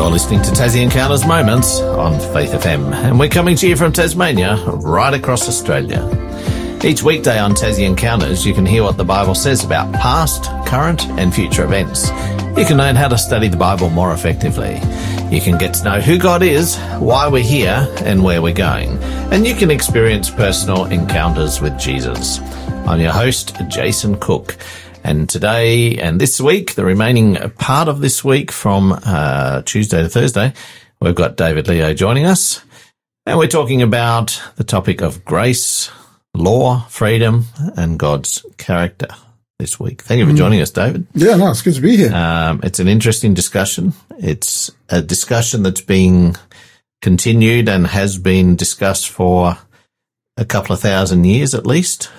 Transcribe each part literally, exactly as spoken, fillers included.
You're listening to Tassie Encounters Moments on Faith F M, and we're coming to you from Tasmania, right across Australia. Each weekday on Tassie Encounters, you can hear what the Bible says about past, current and future events. You can learn how to study the Bible more effectively. You can get to know who God is, why we're here and where we're going. And you can experience personal encounters with Jesus. I'm your host, Jason Cook. And today and this week, the remaining part of this week from uh, Tuesday to Thursday, we've got David Leo joining us. And we're talking about the topic of grace, law, freedom, and God's character this week. Thank you for joining us, David. Yeah, no, it's good to be here. Um, it's an interesting discussion. It's a discussion that's being continued and has been discussed for a couple of thousand years at least.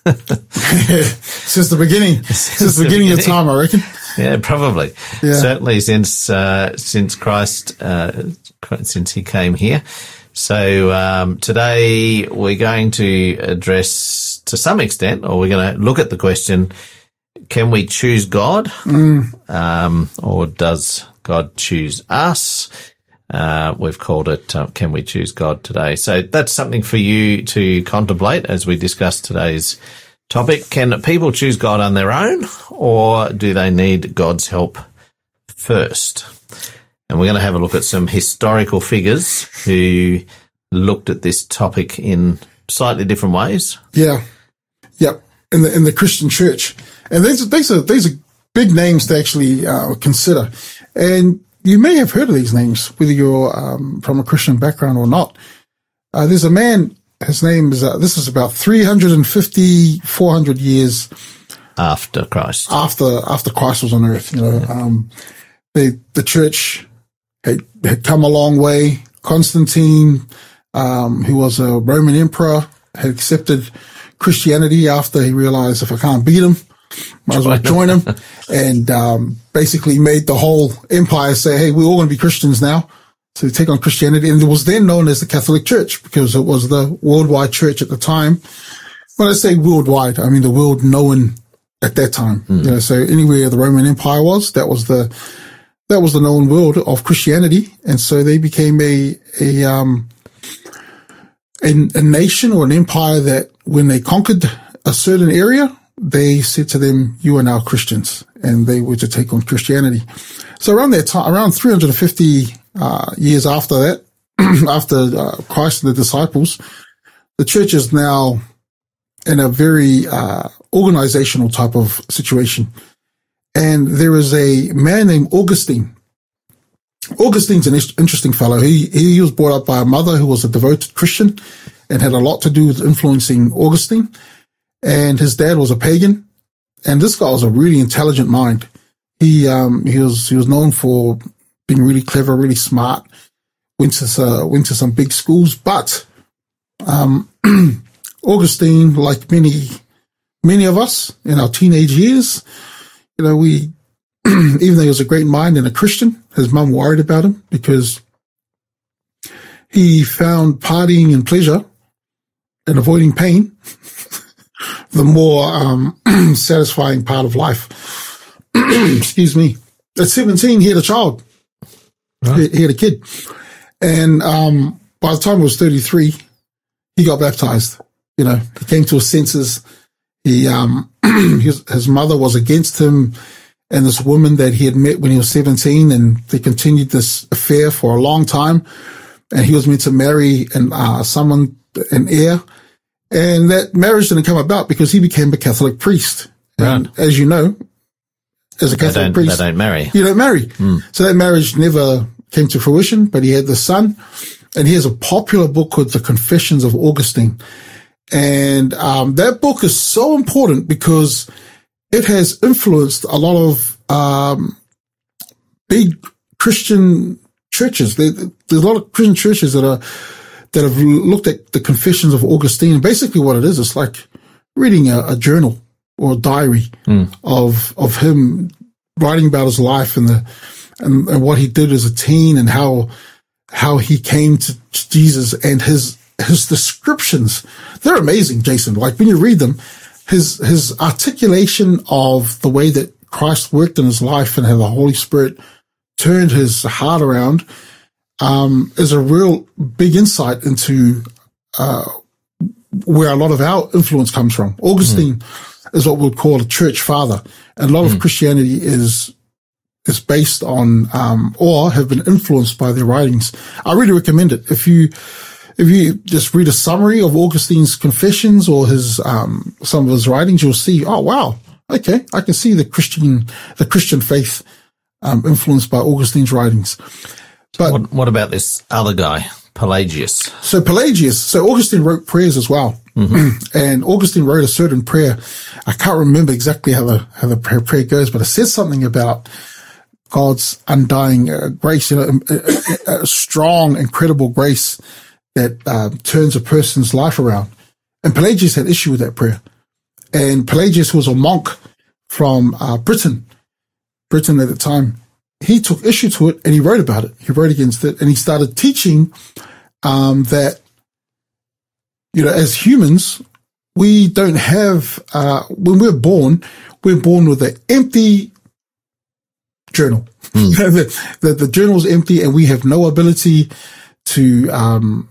Since the beginning, since, since the beginning, beginning of time, I reckon. Yeah, probably. Yeah. Certainly since uh, since Christ, uh, since he came here. So um, today we're going to address, to some extent, or we're going to look at the question: can we choose God, mm. um, or does God choose us? Uh, we've called it, uh, Can We Choose God today? So that's something for you to contemplate as we discuss today's topic. Can people choose God on their own, or do they need God's help first? And we're going to have a look at some historical figures who looked at this topic in slightly different ways. Yeah. Yep. In the, in the Christian church. And these, these are, these are big names to actually, uh, consider. And you may have heard of these names, whether you're um, from a Christian background or not. Uh, there's a man, his name is, uh, this is about three hundred fifty, four hundred years after Christ. After after Christ was on earth, you know. Um, the, the church had, had come a long way. Constantine, um, who was a Roman emperor, had accepted Christianity after he realized, if I can't beat him, might as well join him, and um, basically made the whole empire say, hey, we're all going to be Christians now. So take on Christianity. And it was then known as the Catholic Church because it was the worldwide church at the time. When I say worldwide, I mean the world known at that time. Mm. You know, so anywhere the Roman Empire was, that was the that was the known world of Christianity. And so they became a a um a, a nation or an empire that when they conquered a certain area, they said to them, you are now Christians, and they were to take on Christianity. So around that time, around three hundred fifty uh, years after that, after uh, Christ and the disciples, the church is now in a very uh, organizational type of situation. And there is a man named Augustine. Augustine's an interesting fellow. He, he was brought up by a mother who was a devoted Christian and had a lot to do with influencing Augustine. And his dad was a pagan, and this guy was a really intelligent mind. He um he was he was known for being really clever, really smart. Went to uh, went to some big schools, but um Augustine, like many many of us in our teenage years, you know, we even though he was a great mind and a Christian, his mum worried about him because he found partying and pleasure and avoiding pain the more um satisfying part of life. Excuse me. At seventeen, he had a child. Right. He, he had a kid. And um by the time he was thirty-three, he got baptized. You know, he came to his senses. He um his, his mother was against him and this woman that he had met when he was seventeen, and they continued this affair for a long time. And he was meant to marry an uh someone, an heir. And that marriage didn't come about because he became a Catholic priest. Right. And as you know, as a Catholic they priest, they don't marry. You don't marry. Mm. So that marriage never came to fruition, but he had the son. And he has a popular book called The Confessions of Augustine. And um that book is so important because it has influenced a lot of um big Christian churches. There, there's a lot of Christian churches that are that have looked at the Confessions of Augustine. And basically what it is, it's like reading a, a journal or a diary mm. of of him writing about his life and the and, and what he did as a teen and how how he came to Jesus, and his his descriptions. They're amazing, Jason. Like when you read them, his his articulation of the way that Christ worked in his life and how the Holy Spirit turned his heart around, um, is a real big insight into, uh, where a lot of our influence comes from. Augustine mm. is what we'd call a church father. And a lot mm. of Christianity is, is based on, um, or have been influenced by their writings. I really recommend it. If you, if you just read a summary of Augustine's confessions or his, um, some of his writings, you'll see, oh, wow. Okay. I can see the Christian, the Christian faith, um, influenced by Augustine's writings. But what, what about this other guy, Pelagius? So Pelagius, so Augustine wrote prayers as well. Mm-hmm. And Augustine wrote a certain prayer. I can't remember exactly how the, how the prayer, prayer goes, but it says something about God's undying uh, grace, you know, a, a, a strong, incredible grace that uh, turns a person's life around. And Pelagius had issue with that prayer. And Pelagius was a monk from uh, Britain, Britain at the time. He took issue to it and he wrote about it. He wrote against it and he started teaching um, that, you know, as humans, we don't have, uh, when we're born, we're born with an empty journal. Mm. the, the, the journal is empty and we have no ability to, um,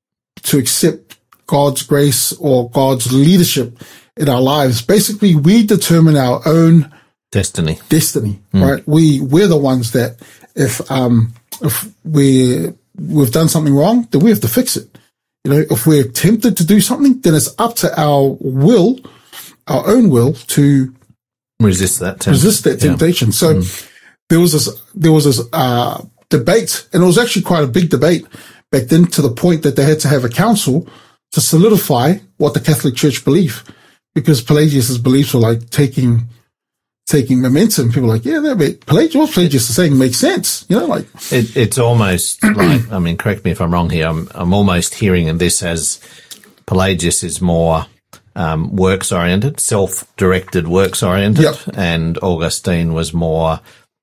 to accept God's grace or God's leadership in our lives. Basically, we determine our own destiny. Destiny, mm. right? We, we're the ones that if, um, if we, we've done something wrong, then we have to fix it. You know, if we're tempted to do something, then it's up to our will, our own will to resist that, temp- resist that temptation. Yeah. So mm. there was this, there was this, uh, debate, and it was actually quite a big debate back then, to the point that they had to have a council to solidify what the Catholic Church believed, because Pelagius's beliefs were like taking, taking momentum. People were like, yeah, that bit, Pelagius, what Pelagius is saying makes sense. You know, like it, it's almost like, I mean, correct me if I'm wrong here. I'm, I'm almost hearing in this as Pelagius is more, um, works oriented, self-directed works oriented. Yep. And Augustine was more,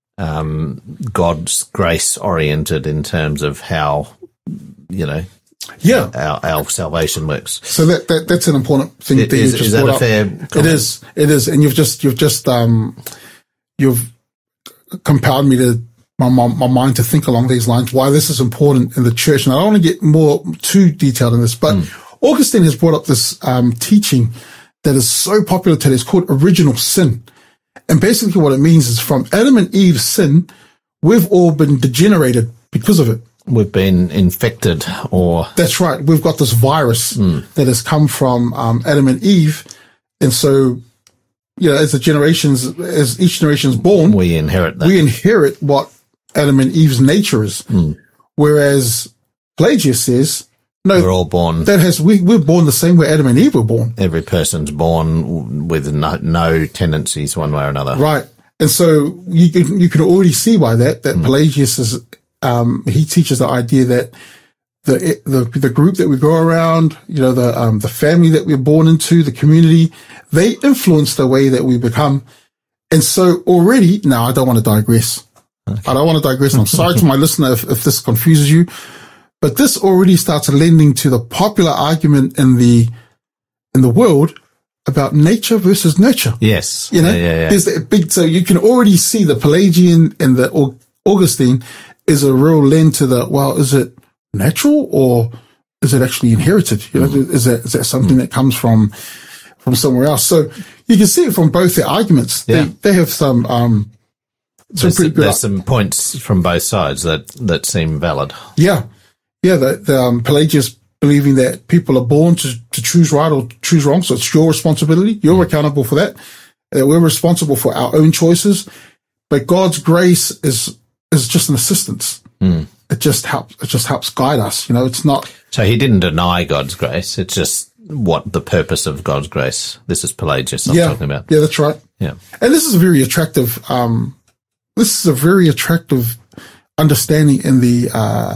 um, God's grace oriented in terms of how, you know, yeah, our, our salvation works. So that, that that's an important thing. It, that is, you just is that brought a up. fair comment? It is. It is. And you've just, you've just, um, you've compelled me to, my, my, my mind to think along these lines, why this is important in the church. And I don't want to get more too detailed in this, but mm. Augustine has brought up this, um, teaching that is so popular today. It's called original sin. And basically what it means is from Adam and Eve's sin, we've all been degenerated because of it. We've been infected or... That's right. We've got this virus mm. that has come from um, Adam and Eve. And so, you know, as the generations, as each generation is born... We inherit that. We inherit what Adam and Eve's nature is. Mm. Whereas Pelagius says... No, we're all born... That has, we, we're born the same way Adam and Eve were born. Every person's born with no, no tendencies one way or another. Right. And so you can, you can already see by that, that mm. Pelagius is... Um, he teaches the idea that the, the, the group that we grow around, you know, the, um, the family that we're born into, the community, they influence the way that we become. And so already, now I don't want to digress. Okay. I don't want to digress. I'm sorry to my listener if, if this confuses you, but this already starts lending to the popular argument in the, in the world about nature versus nurture. Yes. You know, yeah, yeah, yeah. There's a big, so you can already see the Pelagian and the Augustine is a real lend to the, well, is it natural or is it actually inherited? You know, mm. is that, is that something mm. that comes from, from somewhere else? So you can see it from both their arguments. Yeah. They, they have some, um, some there's, pretty good. There's some points from both sides that, that seem valid. Yeah. Yeah. The, the um, Pelagius believing that people are born to, to choose right or choose wrong. So it's your responsibility. You're mm. accountable for that. Uh, we're responsible for our own choices, but God's grace is, is just an assistance. Mm. It just helps, it just helps guide us. You know, it's not. So he didn't deny God's grace. It's just what the purpose of God's grace. This is Pelagius I'm yeah, talking about. Yeah, that's right. Yeah. And this is a very attractive, um, this is a very attractive understanding in the, uh,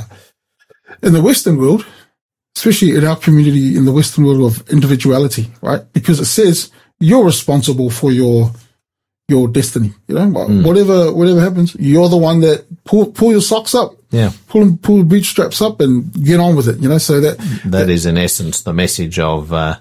in the Western world, especially in our community in the Western world of individuality, right? Because it says you're responsible for your, your destiny, you know, mm. whatever, whatever happens, you're the one that pull, pull your socks up, yeah, pull, pull the bootstraps up and get on with it, you know, so that. That, that is in essence the message of, uh,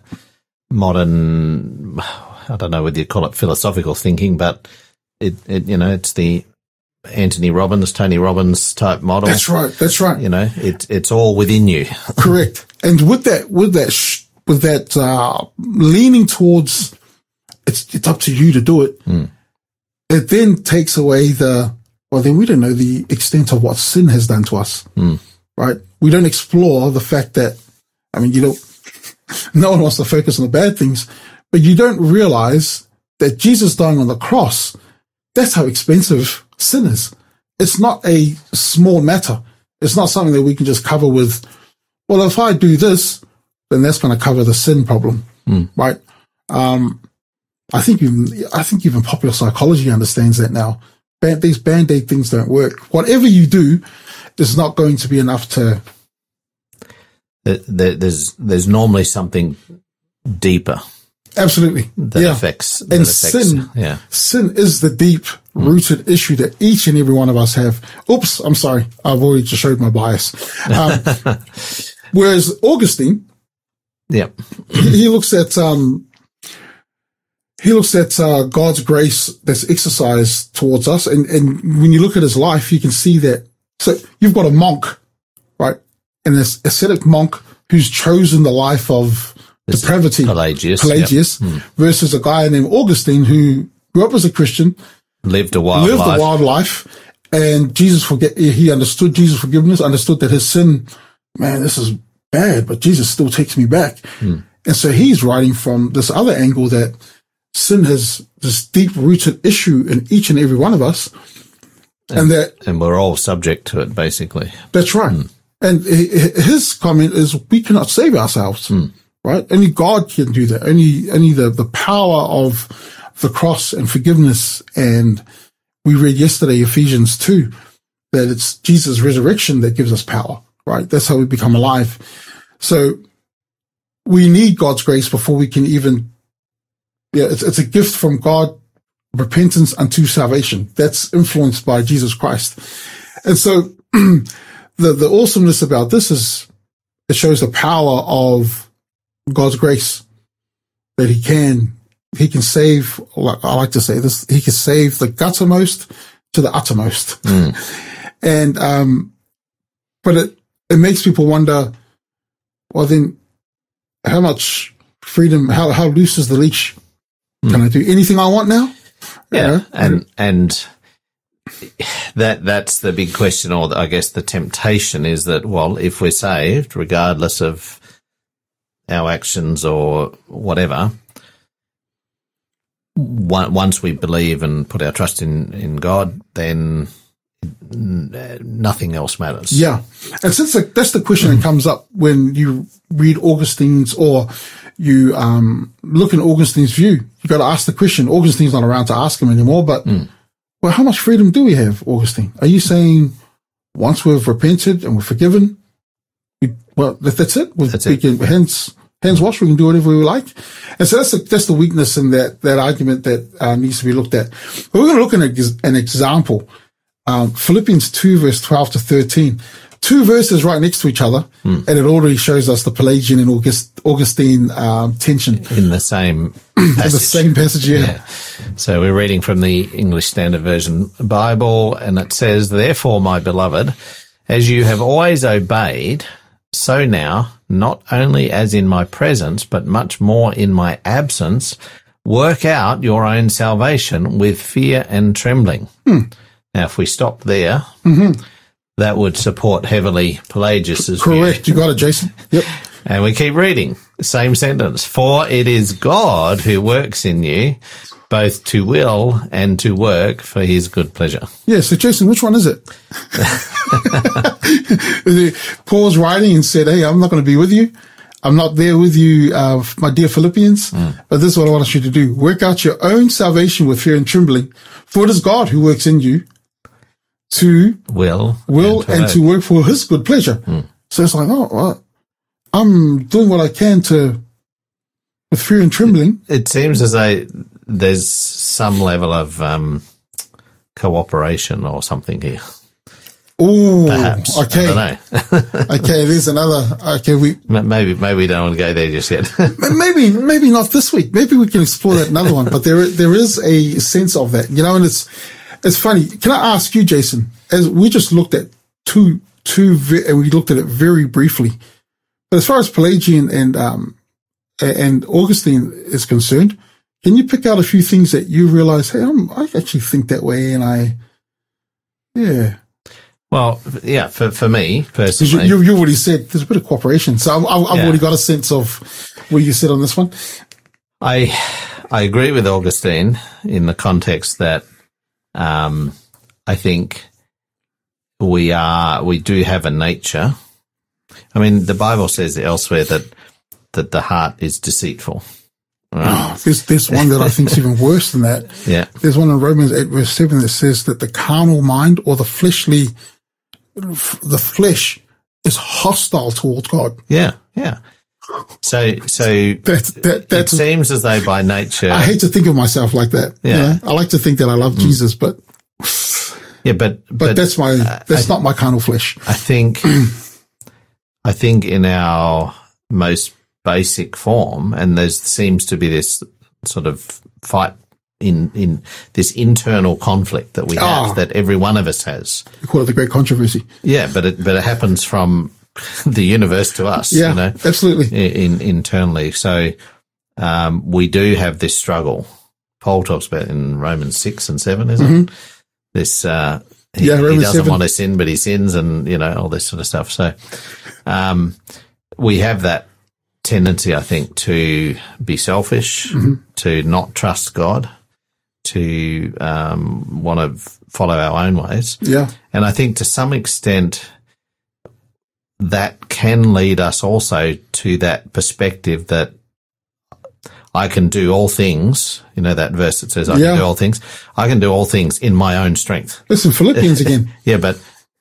modern, I don't know whether you call it philosophical thinking, but it, it, you know, it's the Anthony Robbins, Tony Robbins type model. That's right. That's right. You know, it, it's all within you. Correct. And with that, with that, sh- with that, uh, leaning towards it's, it's up to you to do it. Mm. It then takes away the, well, then we don't know the extent of what sin has done to us. Mm. Right? We don't explore the fact that, I mean, you don't, no one wants to focus on the bad things, but you don't realize that Jesus dying on the cross, that's how expensive sin is. It's not a small matter. It's not something that we can just cover with, well, if I do this, then that's going to cover the sin problem, mm. right? Um, I think even, I think even popular psychology understands that now. Band, these Band-Aid things don't work. Whatever you do is not going to be enough to. There's, there's normally something deeper. Absolutely. That yeah. affects, that and affects, sin, yeah. sin is the deep rooted mm. issue that each and every one of us have. Oops, I'm sorry. I've already just showed my bias. Um, whereas Augustine, yeah, he, he looks at, um, he looks at, uh, God's grace that's exercised towards us. And, and when you look at his life, you can see that. So you've got a monk, right? And this ascetic monk who's chosen the life of this depravity, Pelagius, Pelagius yep. mm. versus a guy named Augustine who grew up as a Christian, lived a wild lived life. a wild life, and Jesus forget he understood Jesus' forgiveness, understood that his sin, man, this is bad, but Jesus still takes me back. Mm. And so he's writing from this other angle that sin has this deep rooted issue in each and every one of us, and, and that and we're all subject to it, basically. That's right. Mm. And his comment is, we cannot save ourselves. Mm. Right? Only God can do that. Only, only the, the power of the cross and forgiveness. And we read yesterday, Ephesians two, that it's Jesus' resurrection that gives us power, right? That's how we become alive. So we need God's grace before we can even, yeah, it's, it's a gift from God, repentance unto salvation. That's influenced by Jesus Christ. And so the, the awesomeness about this is it shows the power of God's grace, that he can, he can save, I like to say this, he can save the guttermost to the uttermost. Mm. And, um, but it, it makes people wonder, well then, how much freedom, how, how loose is the leash? Mm. Can I do anything I want now? Yeah. You know? And, and that, that's the big question, or I guess the temptation is that, well, if we're saved, regardless of our actions or whatever, once we believe and put our trust in, in God, then nothing else matters. Yeah. And since the, that's the question that comes up when you read Augustine's or you um, look in Augustine's view, you got to ask the question. Augustine's not around to ask him anymore, but mm. well, how much freedom do we have, Augustine? Are you saying once we've repented and we're forgiven, we, well, that's it. We, that's we it. can, hands, hands washed, we can do whatever we like. And so that's the, that's the weakness in that, that argument that uh, needs to be looked at. But we're going to look at an, an example. Um, Philippians two verse twelve to thirteen. Two verses right next to each other, mm. and it already shows us the Pelagian and August, Augustine um, tension. In the same passage. In the same passage, yeah. yeah. So we're reading from the English Standard Version Bible, and it says, "Therefore, my beloved, as you have always obeyed, so now, not only as in my presence, but much more in my absence, work out your own salvation with fear and trembling." Hmm. Now, if we stop there, mm-hmm. that would support heavily Pelagius's Correct. view. You got it, Jason. Yep. And we keep reading. Same sentence. "For it is God who works in you, both to will and to work for his good pleasure." Yeah, so Jason, which one is it? Paul's writing and said, hey, I'm not going to be with you. I'm not there with you, uh, my dear Philippians, mm. but this is what I want you to do. Work out your own salvation with fear and trembling, for it is God who works in you to will, will and, to, and work. to work for his good pleasure. Mm. So it's like, oh, well, I'm doing what I can to, with fear and trembling. It, it seems as though there's some level of um, cooperation or something here. Oh, perhaps. Okay. I don't know. Okay, there's another. Okay, we maybe maybe we don't want to go there just yet. maybe maybe not this week. Maybe we can explore that another one. But there there is a sense of that, you know, and it's it's funny. Can I ask you, Jason, as we just looked at two, two, and we looked at it very briefly, but as far as Pelagian and, um, and Augustine is concerned, can you pick out a few things that you realize, hey, I'm, I actually think that way, and I, yeah. Well, yeah, for, for me personally. You, you already said there's a bit of cooperation, so I've, I've yeah. already got a sense of what you said on this one. I I agree with Augustine in the context that um, I think we are we do have a nature. I mean, the Bible says elsewhere that that the heart is deceitful. Right? Oh, there's there's one that I think is even worse than that. Yeah, there's one in Romans eight verse seven that says that the carnal mind or the fleshly, the flesh is hostile towards God. Yeah, yeah. So, so that, that, that's, it seems as though by nature, I hate to think of myself like that. Yeah, you know? I like to think that I love mm. Jesus, but yeah, but, but but that's my that's I, not my carnal flesh. I think, I think in our most basic form, and there seems to be this sort of fight in in this internal conflict that we have, oh. that every one of us has. We call it the great controversy. Yeah, but it but it happens from the universe to us, yeah, you know, absolutely, in, in internally. So, um, we do have this struggle. Paul talks about it in Romans six and seven, isn't mm-hmm. it? This, uh, he, yeah, he doesn't seven. want to sin, but he sins, and, you know, all this sort of stuff. So, um, we have that tendency, I think, to be selfish, mm-hmm. to not trust God, to, um, want to follow our own ways. Yeah. And I think to some extent, that can lead us also to that perspective that I can do all things. You know, that verse that says I yeah. can do all things. I can do all things in my own strength. Listen, Philippians again. Yeah, but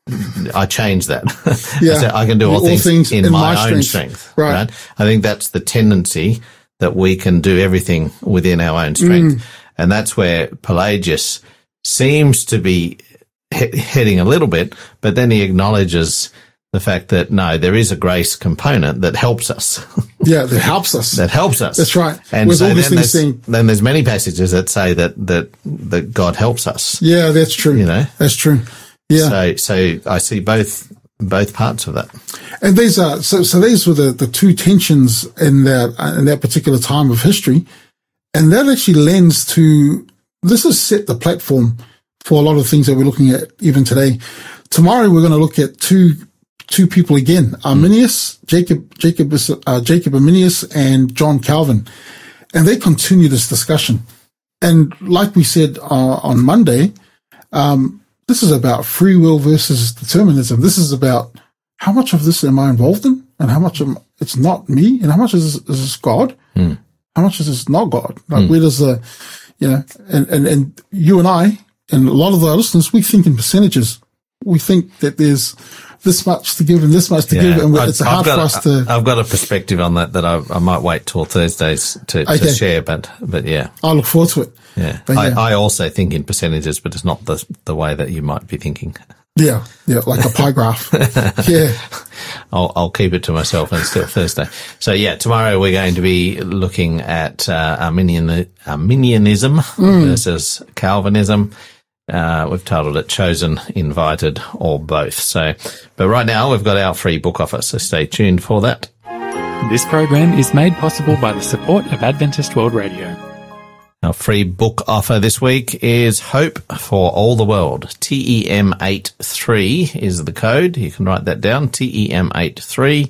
I changed that. Yeah. I said I can do all, all things, things in, in my, my own strength. strength right. right. I think that's the tendency, that we can do everything within our own strength. Mm. And that's where Pelagius seems to be he- heading a little bit, but then he acknowledges the fact that, no, there is a grace component that helps us. Yeah, that helps us. that helps us. That's right. And With so all then, there's, saying, then there's many passages that say that, that, that God helps us. Yeah, that's true. You know? That's true. Yeah. So, so I see both, both parts of that. And these are, so, so these were the, the two tensions in that, in that particular time of history. And that actually lends to, this has set the platform for a lot of things that we're looking at even today. Tomorrow we're going to look at two Two people again, Arminius, Jacob, Jacob, uh, Jacob Arminius and John Calvin. And they continue this discussion. And like we said uh, on Monday, um, this is about free will versus determinism. This is about how much of this am I involved in, and how much am, it's not me, and how much is this, is this God? Mm. How much is this not God? Like, mm. where does the, you know, and, and, and you and I, and a lot of our listeners, we think in percentages. We think that there's this much to give and this much to yeah. give, and it's I've, hard I've got, for us to. I've got a perspective on that that I, I might wait till Thursdays to, okay. to share, but but yeah, I look forward to it. Yeah, but I, yeah. I also think in percentages, but it's not the the way that you might be thinking. Yeah, yeah, like a pie graph. Yeah, I'll I'll keep it to myself until Thursday. So yeah, tomorrow we're going to be looking at uh, Arminian Arminianism mm. versus Calvinism. Uh, we've titled it Chosen, Invited, or Both. So, but right now we've got our free book offer, so stay tuned for that. This program is made possible by the support of Adventist World Radio. Our free book offer this week is Hope for All the World. T E M eighty-three is the code. You can write that down, T E M eighty-three.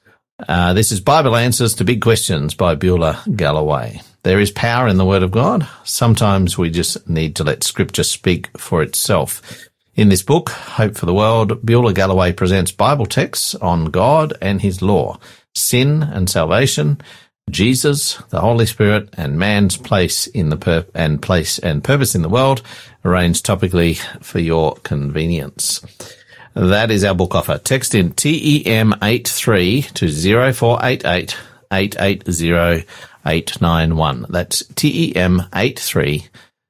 Uh, this is Bible Answers to Big Questions by Beulah Galloway. There is power in the Word of God. Sometimes we just need to let Scripture speak for itself. In this book, Hope for the World, Beulah Galloway presents Bible texts on God and His law, sin and salvation, Jesus, the Holy Spirit, and man's place in the pur- and place and purpose in the world, arranged topically for your convenience. That is our book offer. Text in T E M eighty-three to zero four eight eight, eight eight zero, eight nine one. That's T E M eighty-three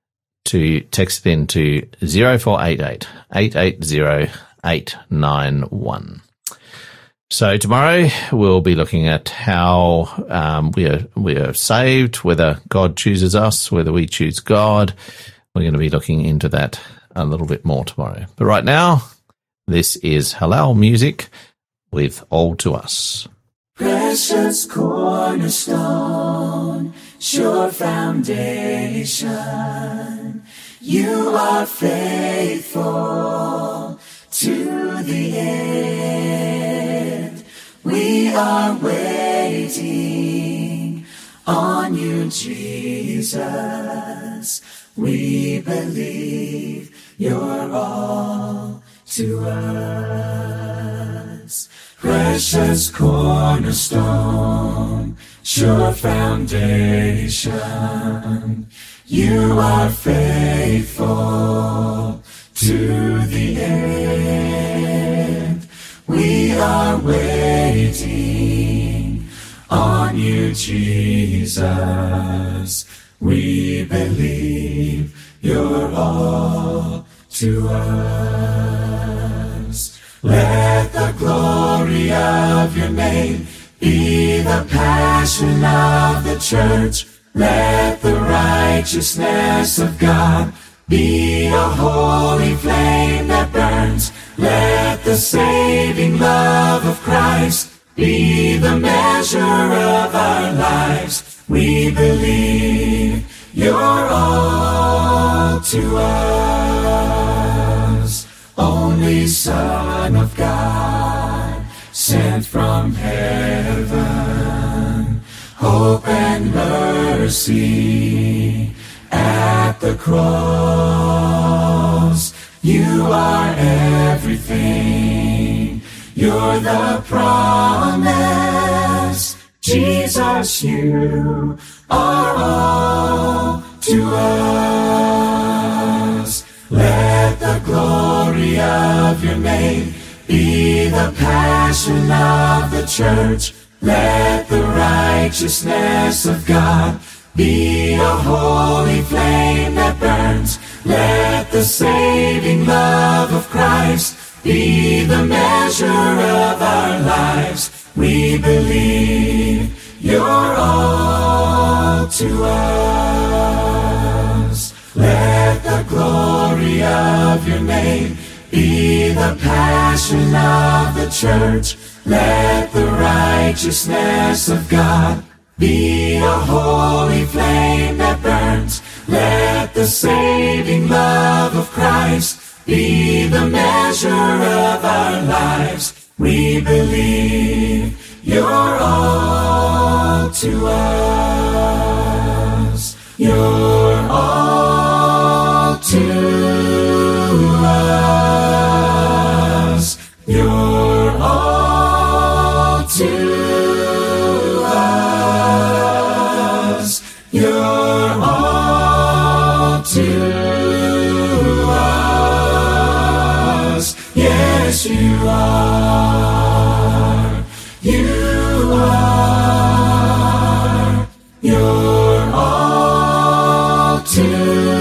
to text it in to zero four eight eight, eight eight zero, eight nine one. So tomorrow we'll be looking at how um, we are we are saved, whether God chooses us, whether we choose God. We're going to be looking into that a little bit more tomorrow. But right now, this is Halal Music with All to Us. Precious cornerstone, sure foundation, you are faithful to the end. We are waiting on you, Jesus. We believe you're all to us. Precious cornerstone, sure foundation, you are faithful to the end. We are waiting on you, Jesus. We believe you're all to us. Let the glory of your name be the passion of the church. Let the righteousness of God be a holy flame that burns. Let the saving love of Christ be the measure of our lives. We believe you're all to us. Only Son of God, sent from heaven, hope and mercy at the cross. You are everything. You're the promise. Jesus, you are all to us. Let the glory of your name be the passion of the church. Let the righteousness of God be a holy flame that burns. Let the saving love of Christ be the measure of our lives. We believe you're all to us. Let the glory of your name be the passion of the church. Let the righteousness of God be a holy flame that burns. Let the saving love of Christ be the measure of our lives. We believe you're all to us. You're all to us. You're all to us. You're all to us. Yes, you are. You are. You're all to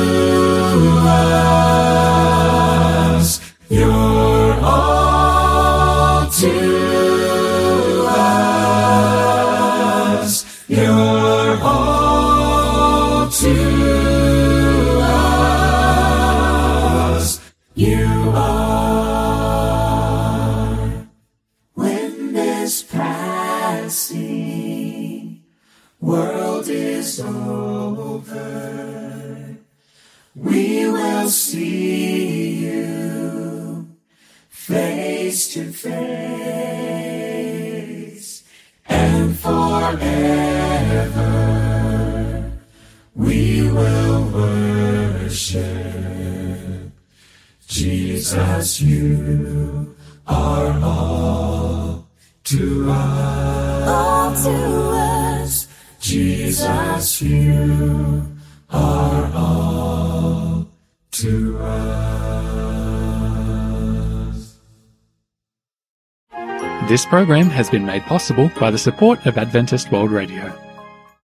us. You're all to us. You're all to us. You are. When this passing world is over, we will see you face to face, and forever we will worship. Jesus, you are all to us. All to us. Jesus, you are all to us. This program has been made possible by the support of Adventist World Radio.